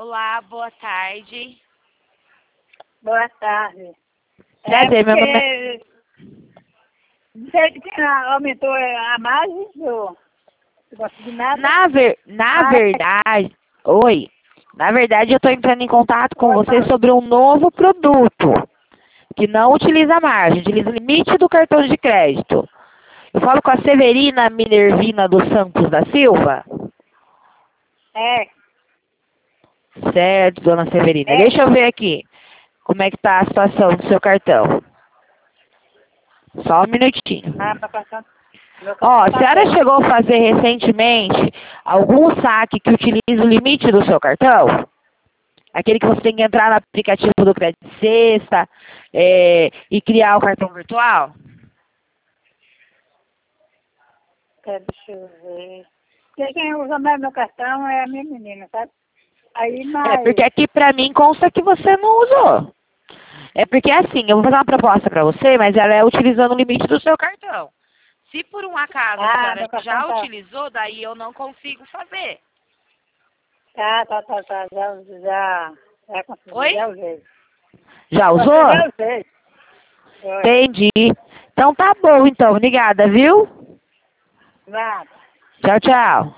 Olá, boa tarde. Boa tarde. Prazer, meu nome é... Não sei que aumentou a margem, eu não gosto de nada. Na verdade... Oi. Na verdade, eu estou entrando em contato com você sobre um novo produto que não utiliza margem, utiliza o limite do cartão de crédito. Eu falo com a Severina Minervina dos Santos da Silva. É. Certo, dona Severina. Deixa eu ver aqui como é que tá a situação do seu cartão. Só um minutinho. Meu cartão Ó, a tá senhora certo. chegou a fazer recentemente algum saque que utiliza o limite do seu cartão? Aquele que você tem que entrar no aplicativo do Crédito Sexta e criar o cartão virtual? Deixa eu ver. Porque quem usa mais meu cartão é a minha menina, sabe? Aí, É porque mas... aqui pra mim consta que você não usou. É porque assim, eu vou fazer uma proposta pra você, mas ela é utilizando o limite do seu cartão. Se por um acaso a senhora meu cartão já tá... utilizou, daí eu não consigo fazer. Tá. Já consegui, Oi? já usei. Já Você usou? já usei. Foi. Entendi. Então tá bom, então. Obrigada, viu? Nada. Tchau, tchau.